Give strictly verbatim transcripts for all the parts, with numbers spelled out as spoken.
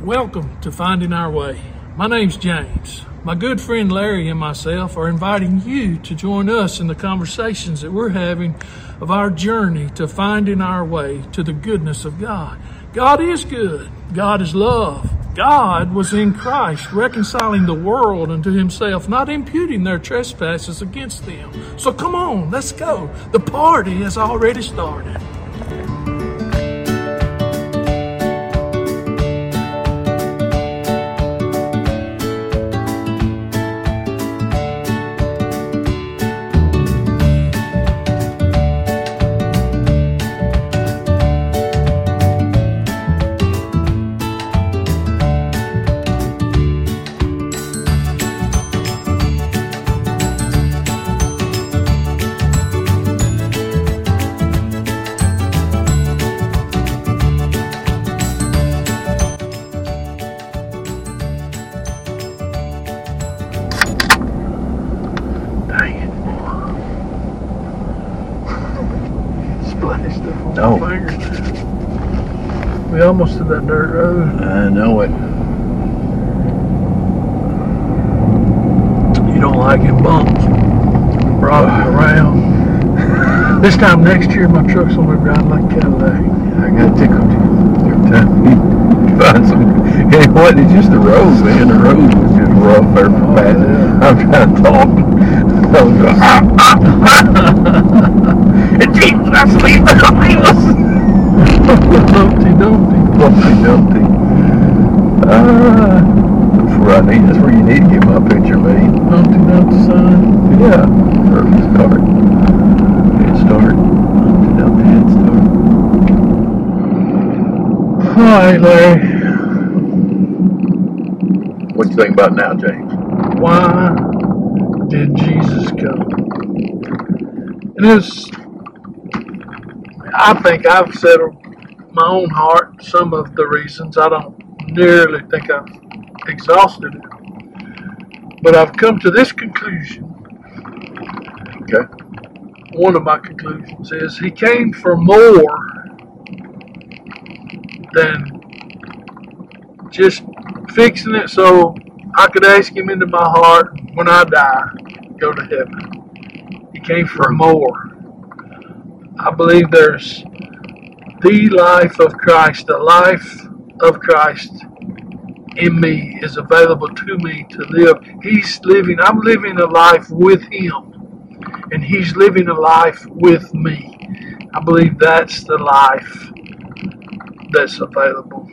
Welcome to Finding Our Way. My name's James. My good friend Larry and myself are inviting you to join us in the conversations that we're having of our journey to finding our way to the goodness of God. God is good. God is love. God was in Christ, reconciling the world unto himself, not imputing their trespasses against them. So come on, let's go. The party has already started. No. We almost did that dirt road. I know it. You don't like it bumps. Brought it around. This time next year, my truck's gonna be riding like a Cadillac. I got tickled every time you find some. It wasn't just the road, man. The road was just rough there for bad. Yeah. I'm trying to talk. I was going, ah, ah, ah. And Jesus, I sleep in the house. Humpty Dumpty. Humpty Dumpty. Ah, that's where I need. That's where you need to get my picture made. Humpty Dumpty sign. Yeah. Early start. Head start. Humpty Dumpty head start. All right, Larry. What do you think about now, James? Why did Jesus come? And it's, I think I've settled my own heart some of the reasons. I don't nearly think I've exhausted it. But I've come to this conclusion. Okay. One of my conclusions is he came for more than just fixing it so I could ask him into my heart when I die, go to heaven. He came for more. I believe there's the life of Christ, the life of Christ in me is available to me to live. He's living, I'm living a life with him, and he's living a life with me. I believe that's the life that's available.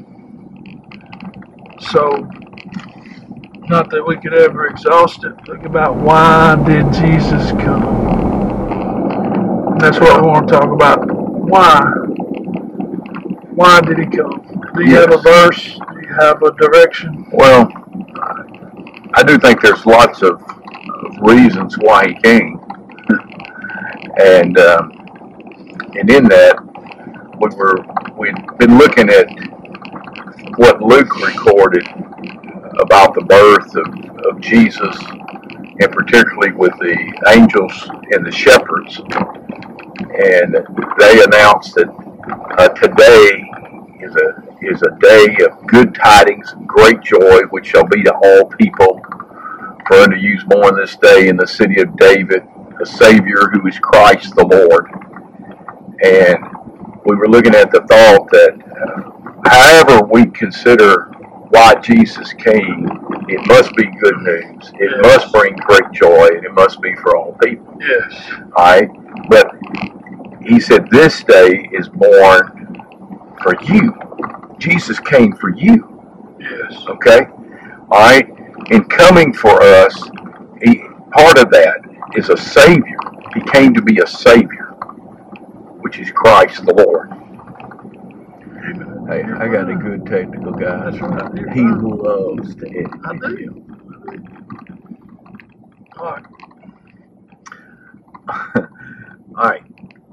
So, not that we could ever exhaust it. Think about, why did Jesus come? That's what we want to talk about. Why? Why did he come? Do you Yes. have a verse? Do you have a direction? Well, I do think there's lots of, of reasons why he came. and um, and in that, we were, we'd been looking at what Luke recorded about the birth of, of Jesus, and particularly with the angels and the shepherds. And they announced that uh, today is a is a day of good tidings and great joy, which shall be to all people. For unto you is born this day in the city of David a Savior, who is Christ the Lord. And we were looking at the thought that uh, however we consider why Jesus came, it must be good news. It Yes. must bring great joy, and it must be for all people. Yes. All right? But he said this day is born for you. Jesus came for you. Yes. Okay? All right? In coming for us, he, part of that is a Savior. He came to be a Savior, which is Christ the Lord. Hey, I got a good technical guy. That's right. You're He fine. loves to edit. I do. All right. All right.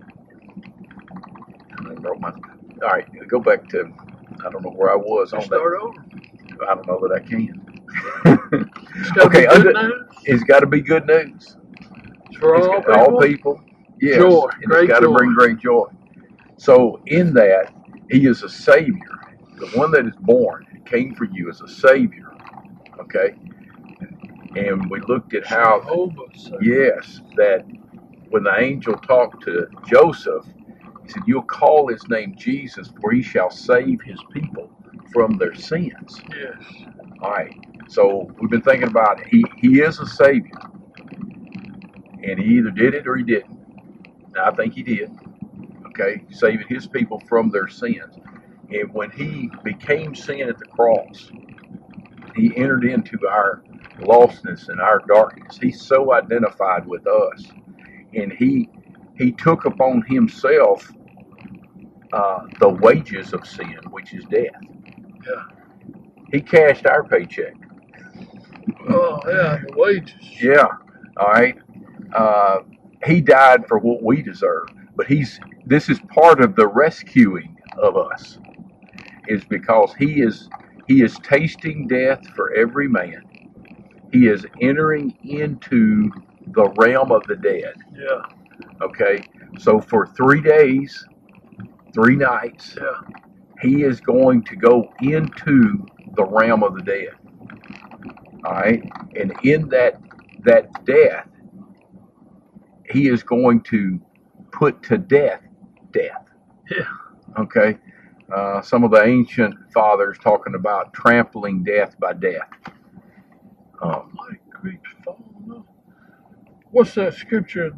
I broke my. All right, go back to. I don't know where I was on Start that. over. I don't know that I can. It's gotta Okay, be good under- news. It's got to be good news. It's for It's all got- people. all people. Yes, Joy, and great it's got to joy. bring great joy. So in that, he is a Savior. the one that is born came for you as a Savior. Okay? And we looked at how, Jehovah, yes, that when the angel talked to Joseph, he said, you'll call his name Jesus, for he shall save his people from their sins. yes. All right. So we've been thinking about it. He, he is a Savior. And he either did it or he didn't. Now, I think he did. Okay? Saving his people from their sins. And when he became sin at the cross, he entered into our lostness and our darkness. He's so identified with us. And he he took upon himself uh, the wages of sin, which is death. Yeah. He cashed our paycheck. Oh, yeah, the wages. Yeah. All right. Uh, he died for what we deserve. But he's this is part of the rescuing of us, is because he is he is tasting death for every man. He is entering into the realm of the dead. Yeah. Okay, so for three days, three nights, Yeah. he is going to go into the realm of the dead. All right, and in that that death, he is going to put to death death. Yeah. Okay, uh, some of the ancient fathers talking about trampling death by death. Um, My Greeks falling off. What's that scripture?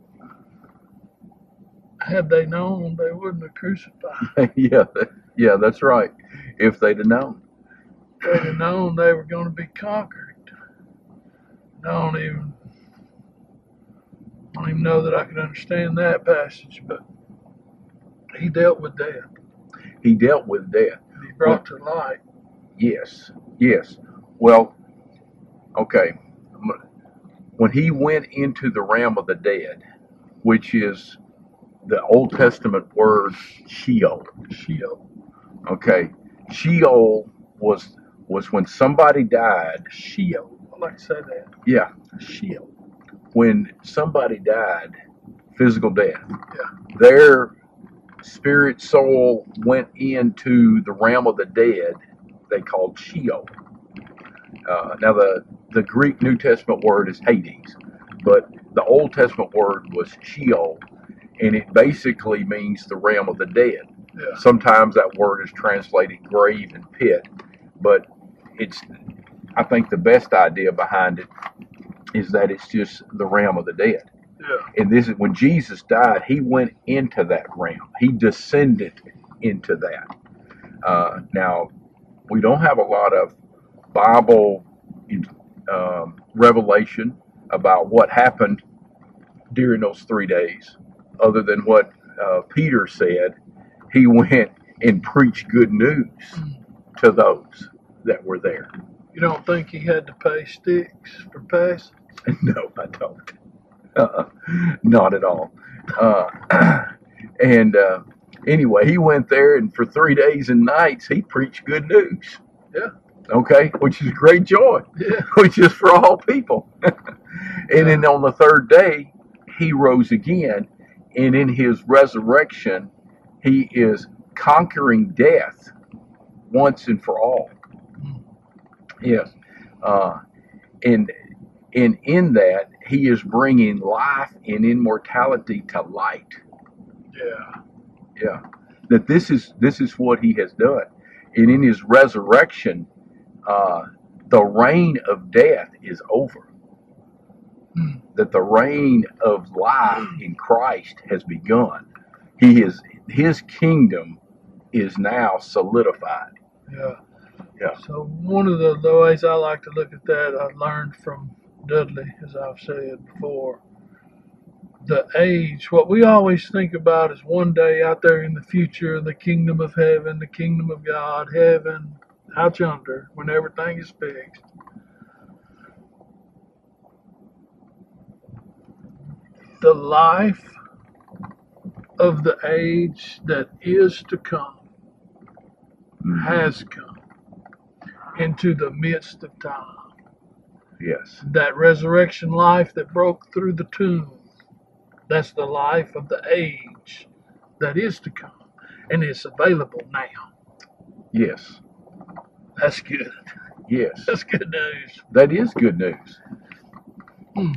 Had they known, they wouldn't have crucified. yeah, yeah, that's right. If they'd have known. They'd have known they were going to be conquered. I don't even, I don't even know that I could understand that passage, but he dealt with death. He dealt with death. He brought to light. Yes, yes. Well, okay. When he went into the realm of the dead, which is the Old Testament word Sheol. Sheol. Okay, Sheol was was when somebody died. Sheol. I like to say that. Yeah, Sheol. when somebody died, physical death. Yeah. Their spirit soul went into the realm of the dead. They called Sheol. Uh, now the the Greek New Testament word is Hades, but the Old Testament word was Sheol. And it basically means the realm of the dead. Yeah. Sometimes that word is translated grave and pit, but it's, I think the best idea behind it is that it's just the realm of the dead. Yeah. And this is when Jesus died, he went into that realm. He descended into that. Uh, now, we don't have a lot of Bible um, revelation about what happened during those three days. Other than what uh, Peter said, he went and preached good news to those that were there. You don't think he had to pay sticks for passing? No, I don't. Uh-uh. Not at all. Uh, and uh, anyway, he went there, and for three days and nights, he preached good news. Yeah. Okay, which is great joy. Yeah. Which is for all people. And then on the third day, he rose again. And in his resurrection, he is conquering death once and for all. Yes. Uh, and, and in that, he is bringing life and immortality to light. Yeah. Yeah. That this is this is what he has done. And in his resurrection, uh, the reign of death is over. Hmm. That the reign of life in Christ has begun. He is his kingdom is now solidified. Yeah. Yeah. So one of the, the ways I like to look at that, I learned from Dudley, as I've said before. The age, what we always think about is one day out there in the future, the kingdom of heaven, the kingdom of God, heaven, out yonder, when everything is fixed. The life of the age that is to come Mhm. has come into the midst of time. Yes. That resurrection life that broke through the tomb, that's the life of the age that is to come, and it's available now. Yes. That's good. Yes. That's good news. That is good news. Hmm.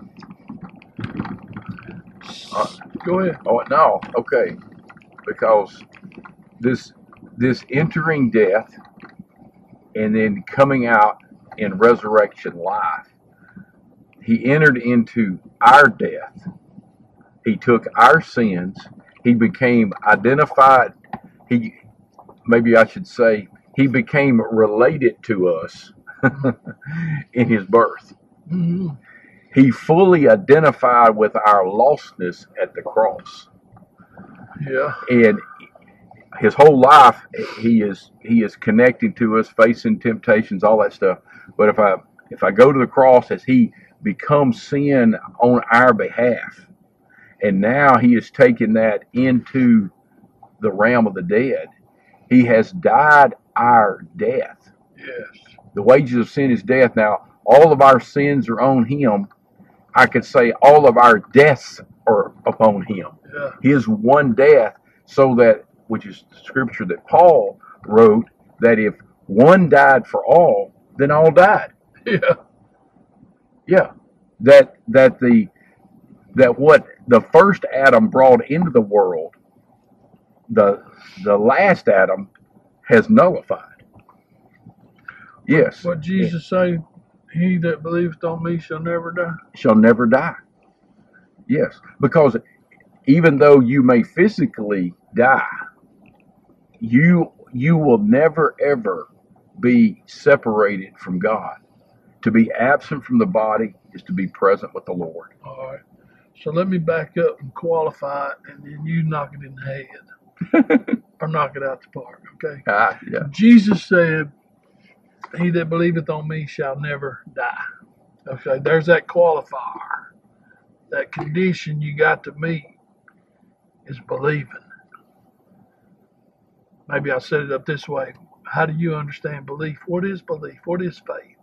Uh, Go ahead. oh no. Okay. Because this this entering death and then coming out in resurrection life, he entered into our death. He took our sins. He became identified. He, maybe I should say, he became related to us in his birth. Mm-hmm. He fully identified with our lostness at the cross. Yeah. And his whole life, he is he is connecting to us, facing temptations, all that stuff. But if I if I go to the cross as he becomes sin on our behalf, and now he has taken that into the realm of the dead. He has died our death. Yes. The wages of sin is death. Now, all of our sins are on him. I could say all of our deaths are upon him. Yeah. His one death, so that, which is the scripture that Paul wrote, that if one died for all, then all died. Yeah. Yeah. That that the that what the first Adam brought into the world, the the last Adam has nullified. Yes. What Jesus say, he that believeth on me shall never die. Shall never die. Yes. Because even though you may physically die, you you will never ever be separated from God. To be absent from the body is to be present with the Lord. All right. So let me back up and qualify it, and then you knock it in the head. Or knock it out the park, okay? Ah, yeah. Jesus said, he that believeth on me shall never die. Okay, there's that qualifier. That condition you got to meet is believing. Maybe I'll set it up this way. How do you understand belief? What is belief? What is faith?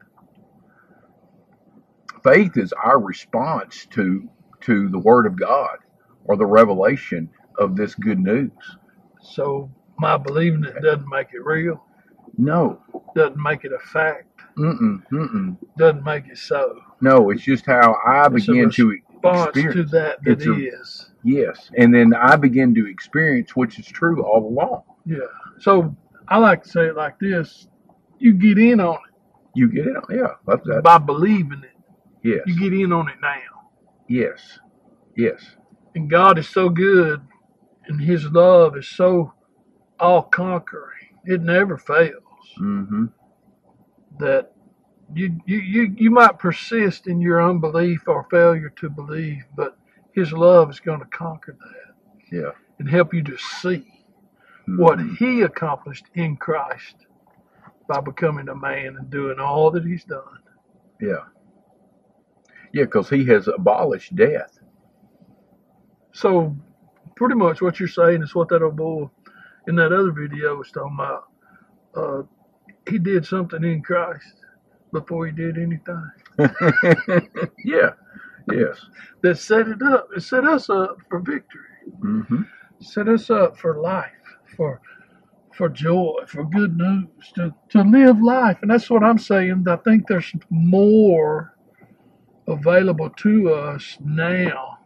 Faith is our response to to the Word of God or the revelation of this good news. So my believing it doesn't make it real, No. doesn't make it a fact, Mm-mm, mm-mm. doesn't make it so. No, it's just how I It's a begin to Response to experience. that that It's a- is. Yes. And then I begin to experience, which is true all along. Yeah. So I like to say it like this. You get in on You get it? Yeah. That's it that. by believing it. Yes. You get in on it now. Yes. Yes. And God is so good, and his love is so all-conquering. It never fails. Mm-hmm. That you, you, you, you might persist in your unbelief or failure to believe, but his love is going to conquer that Yeah. and help you to see Mm-hmm. what he accomplished in Christ by becoming a man and doing all that he's done. Yeah. Yeah, because he has abolished death. So pretty much what you're saying is what that old boy in that other video was talking about. Uh, he did something in Christ before he did anything. Yeah. Yes. That set it up. It set us up for victory. Mm-hmm. Set us up for life, for for joy, for good news, to, to live life. And that's what I'm saying. I think there's more available to us now.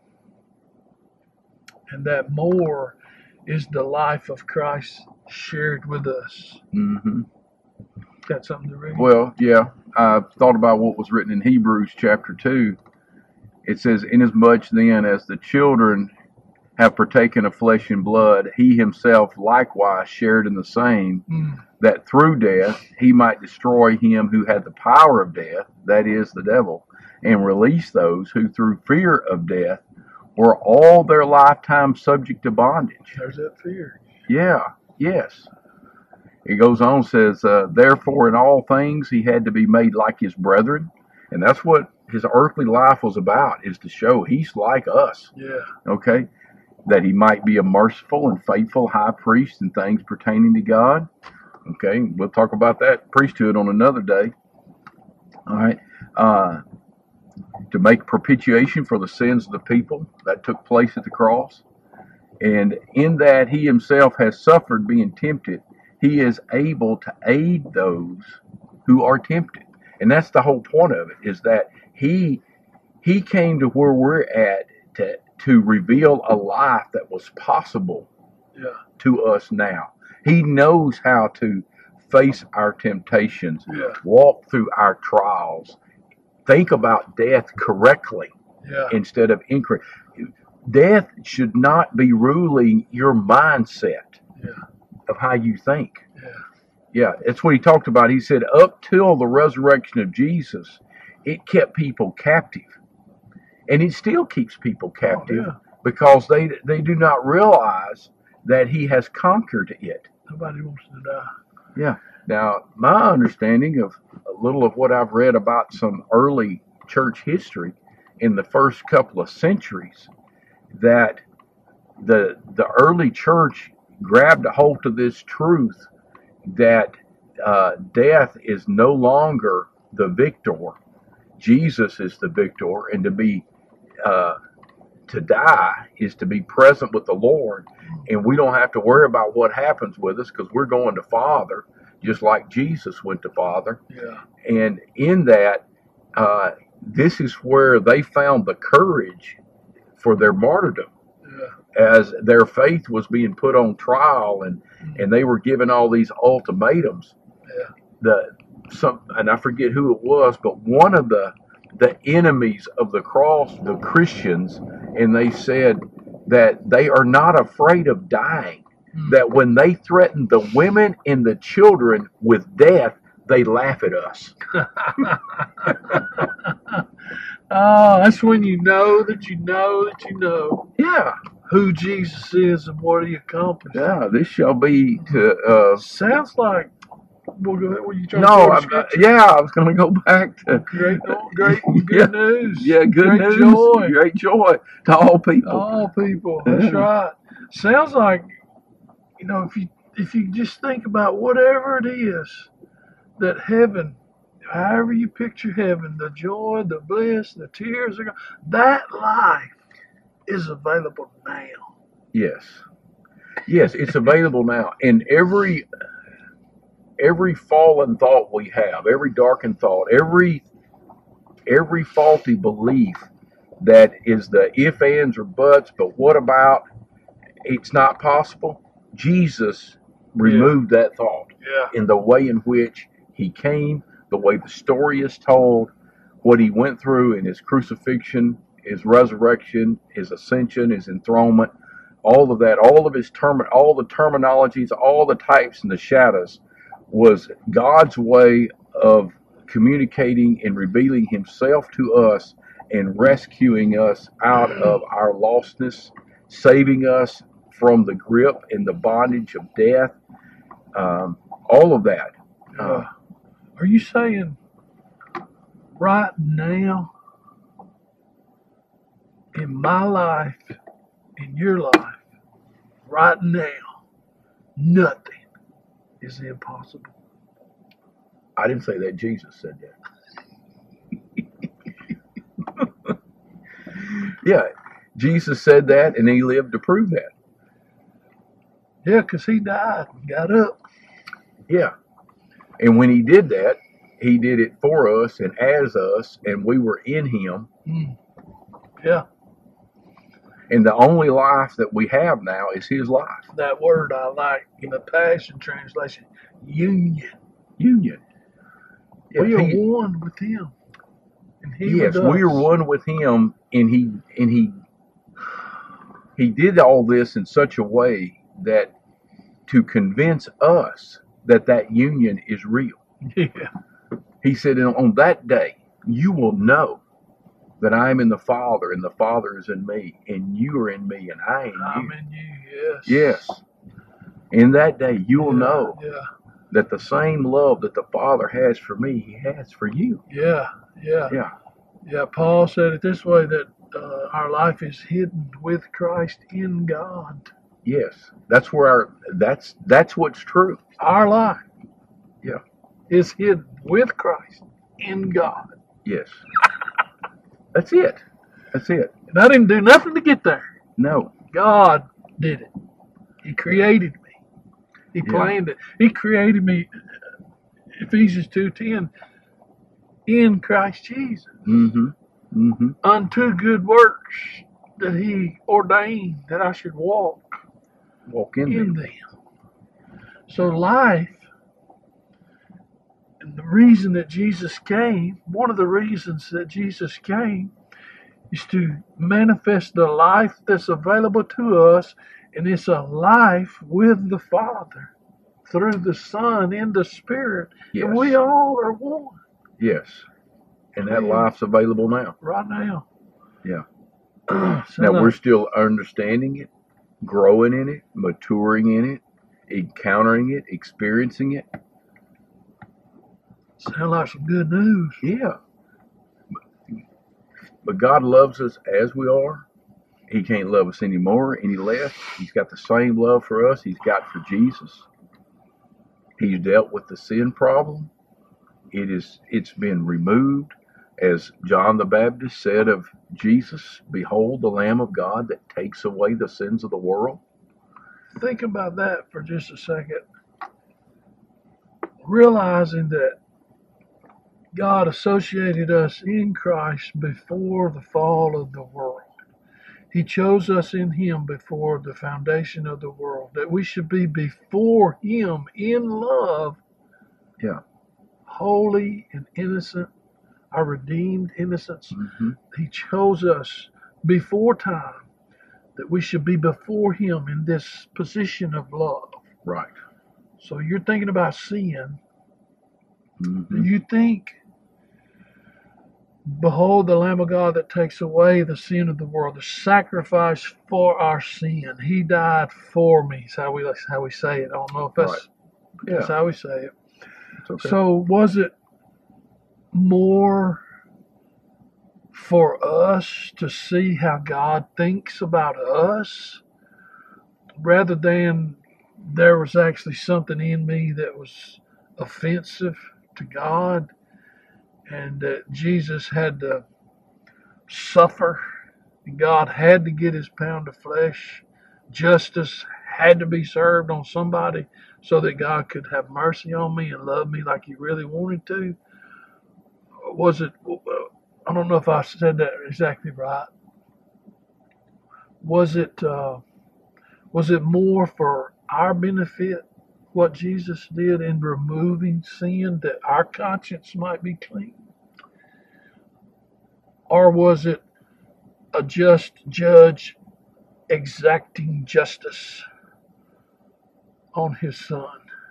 And that more is the life of Christ shared with us. Mm-hmm. Got something to read? Well, yeah. I thought about what was written in Hebrews chapter two. It says, inasmuch then as the children have partaken of flesh and blood, he himself likewise shared in the same, Mm. that through death he might destroy him who had the power of death, that is, the devil, and release those who through fear of death were all their lifetime subject to bondage. There's that fear. Yeah, yes. It goes on, says, uh, therefore in all things he had to be made like his brethren. And that's what his earthly life was about, is to show he's like us, Yeah. okay? That he might be a merciful and faithful high priest in things pertaining to God. Okay, we'll talk about that priesthood on another day. All right. Uh, to make propitiation for the sins of the people. That took place at the cross. And in that he himself has suffered being tempted, He is able to aid those who are tempted. And that's the whole point of it, is that he he came to where we're at to to reveal a life that was possible Yeah. to us now. He knows how to face our temptations, Yeah. walk through our trials, think about death correctly Yeah. instead of incorrect. Death should not be ruling your mindset Yeah. of how you think. Yeah. Yeah, that's what he talked about. He said, up till the resurrection of Jesus, it kept people captive. And it still keeps people captive Oh, yeah. because they they do not realize that he has conquered it. Nobody wants to die. Yeah. Now, my understanding of a little of what I've read about some early church history in the first couple of centuries, that the the early church grabbed a hold of this truth that uh, death is no longer the victor. Jesus is the victor, and to be uh, to die is to be present with the Lord, and we don't have to worry about what happens with us because we're going to Father, just like Jesus went to Father. Yeah. And in that, uh, this is where they found the courage for their martyrdom, Yeah. as their faith was being put on trial, and and they were given all these ultimatums. Yeah. The some and I forget who it was, but one of the the enemies of the cross, the Christians, and they said that they are not afraid of dying. Mm. That when they threaten the women and the children with death, they laugh at us. Oh, that's when you know that you know that you know Yeah, who Jesus is and what he accomplished. yeah. This shall be to. Uh, Sounds like. Well, go ahead. Were you trying no, to I'm, quote uh, scripture? yeah, I was going to go back to. Great, great, good Yeah. news. Yeah, good great news, joy. great joy to all people. All people. That's Yeah. right. Sounds like, you know, if you if you just think about whatever it is that heaven, however you picture heaven, the joy, the bliss, the tears, are gone, that life is available now. Yes, yes, it's available now. And every every fallen thought we have, every darkened thought, every every faulty belief that is the if, ands, or buts, but what about, it's not possible. Jesus removed that thought Yeah. in the way in which he came, the way the story is told, what he went through in his crucifixion, his resurrection, his ascension, his enthronement, all of that, all of his term, all the terminologies, all the types and the shadows was God's way of communicating and revealing himself to us and rescuing us out of our lostness, saving us from the grip and the bondage of death, um, all of that. Uh, Uh, are you saying right now in my life, in your life, right now, nothing is impossible? I didn't say that. Jesus said that. Yeah, Jesus said that, and he lived to prove that. Yeah, because he died and got up. Yeah. And when he did that, he did it for us and as us, and we were in him. Mm. Yeah, And the only life that we have now is his life. that word I like in the Passion Translation, union. Union. Yeah, We are he- one with him. And he yes, with us. we are one with him, and he and he he did all this in such a way that to convince us that that union is real. Yeah, He said, "And on that day, you will know that I am in the Father, and the Father is in me, and you are in me, and I in I'm you. in you, yes. Yes. In that day, you will Yeah, know Yeah, that the same love that the Father has for me, he has for you." yeah, yeah. Yeah. Yeah, Paul said it this way, that uh, our life is hidden with Christ in God. Yes. That's where our, that's, that's what's true. Our life Yeah. is hidden with Christ in God. Yes. That's it. That's it. And I didn't do nothing to get there. No. God did it. He created me. He Yeah. planned it. He created me, Ephesians two ten, in Christ Jesus, Mm-hmm. Mm-hmm. unto good works that he ordained that I should walk Walk in, in there. them. So life, and the reason that Jesus came, one of the reasons that Jesus came is to manifest the life that's available to us, and it's a life with the Father through the Son in the Spirit, Yes. and we all are one. Yes. And that Yeah. life's available now. Right now. Yeah. So Now now- we're still understanding it, growing in it, maturing in it, encountering it, experiencing it. Sound like some good news. Yeah. But God loves us as we are. He can't love us any more, any less. He's got the same love for us he's got for Jesus. He's dealt with the sin problem. It is it's been removed. As John the Baptist said of Jesus, behold the Lamb of God that takes away the sins of the world. Think about that for just a second. Realizing that God associated us in Christ before the fall of the world. He chose us in Him before the foundation of the world, that we should be before Him in love, Yeah. holy and innocent, our redeemed innocence. Mm-hmm. He chose us before time, that we should be before Him in this position of love. Right. So you're thinking about sin. Mm-hmm. Do you think, behold the Lamb of God that takes away the sin of the world, the sacrifice for our sin. He died for me. That's how we, that's how we say it. I don't know if that's, Right. that's Yeah. how we say it. It's okay. So was it more for us to see how God thinks about us rather than there was actually something in me that was offensive to God, and that Jesus had to suffer, and God had to get his pound of flesh. Justice had to be served on somebody so that God could have mercy on me and love me like he really wanted to? Was it, I don't know if I said that exactly right. Was it, uh, was it more for our benefit, what Jesus did in removing sin, that our conscience might be clean? Or was it a just judge exacting justice on his son?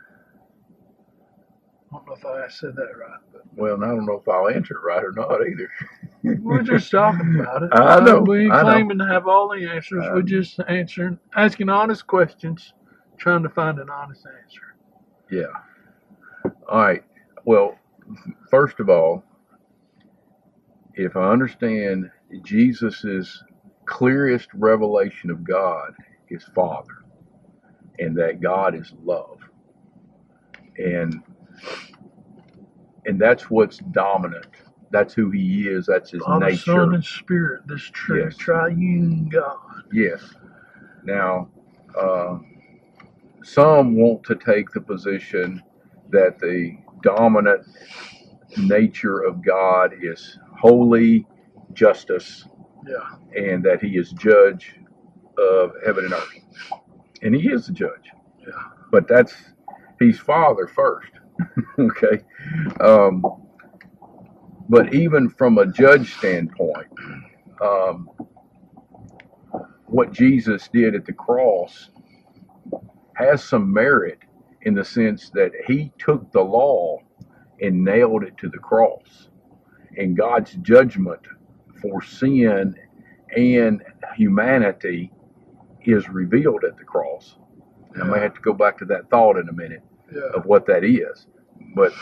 I don't know if I said that right, but Well, and I don't know if I'll answer it right or not either. we're just talking about it. I know, We ain't I know. claiming to have all the answers. We're Um, just answering, asking honest questions, trying to find an honest answer. Yeah. All right. Well, first of all, if I understand Jesus's clearest revelation of God is Father, and that God is love, and and that's what's dominant. That's who He is. That's His Father, nature. Son, and Spirit, this tri- Yes. triune God. Yes. Now, uh, some want to take the position that the dominant nature of God is holy justice, Yeah. and that He is judge of heaven and earth. And He is the judge. Yeah. But that's, He's Father first. Okay. Um, but even from a judge standpoint, um, what Jesus did at the cross has some merit in the sense that He took the law and nailed it to the cross. And God's judgment for sin and humanity is revealed at the cross. I may have to go back to that thought in a minute Yeah. of what that is. But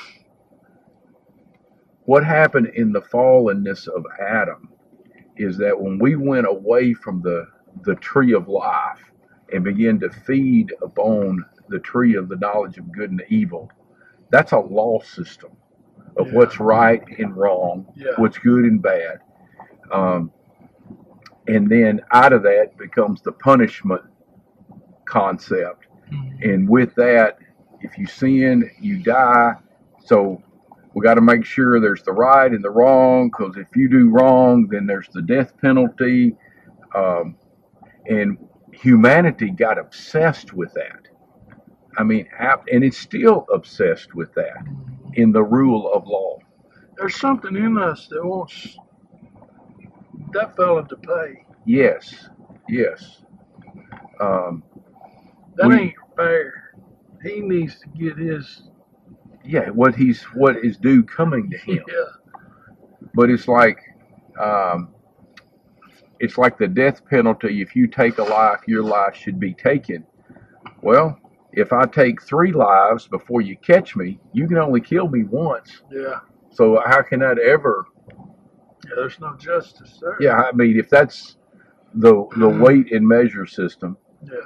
what happened in the fallenness of Adam is that when we went away from the, the tree of life and began to feed upon the tree of the knowledge of good and evil, that's a law system of Yeah. what's right and wrong, Yeah. what's good and bad. Um, and then out of that becomes the punishment concept. Mhm. And with that, if you sin, you die. So we got to make sure there's the right and the wrong, because if you do wrong, then there's the death penalty. Um, and humanity got obsessed with that. I mean, and it's still obsessed with that in the rule of law. There's something in us that wants that fella to pay. Yes, yes. Um, that we, ain't fair. He needs to get his. Yeah, what he's what is due coming to him. Yeah. But it's like, um, it's like the death penalty. If you take a life, your life should be taken. Well, if I take three lives before you catch me, you can only kill me once. Yeah. So how can that ever? Yeah, there's no justice there. Yeah, I mean, if that's the the weight and measure system. Yeah.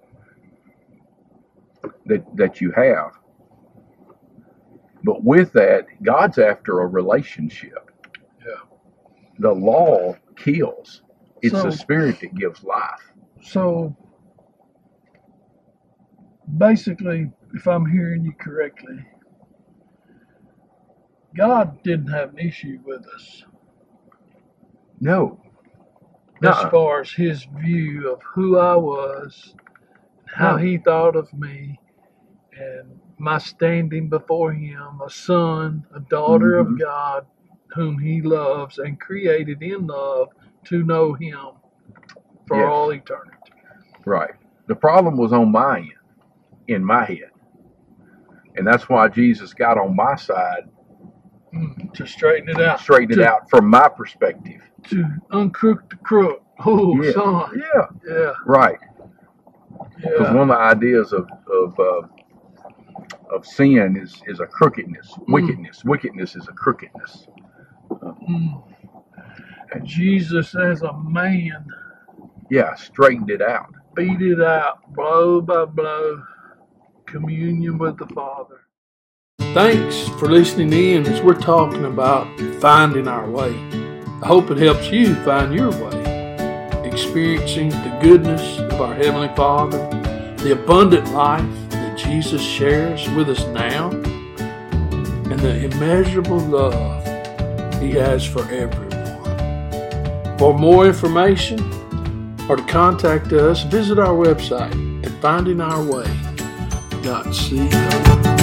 That that you have. But with that, God's after a relationship. Yeah. The law kills. It's so, the Spirit that gives life. So basically, if I'm hearing you correctly, God didn't have an issue with us. No. As Nuh-uh. far as his view of who I was, how No. he thought of me, and my standing before him, a son, a daughter Mm-hmm. of God, whom he loves and created in love to know him for Yes. all eternity. Right. The problem was on my end, in my head. And that's why Jesus got on my side, Mm, to straighten it out. straighten it to, out from my perspective. To uncrook the crook. Oh, Yeah. son. Yeah. Yeah. Right. Because Yeah. one of the ideas of of uh, of sin is is a crookedness, Mm. wickedness. Wickedness is a crookedness. Mm. And Jesus, as a man, Yeah, straightened it out. beat it out, blow by blow, communion with the Father. Thanks for listening in as we're talking about finding our way. I hope it helps you find your way, experiencing the goodness of our Heavenly Father, the abundant life that Jesus shares with us now, and the immeasurable love He has for everyone. For more information or to contact us, visit our website at finding our way dot co.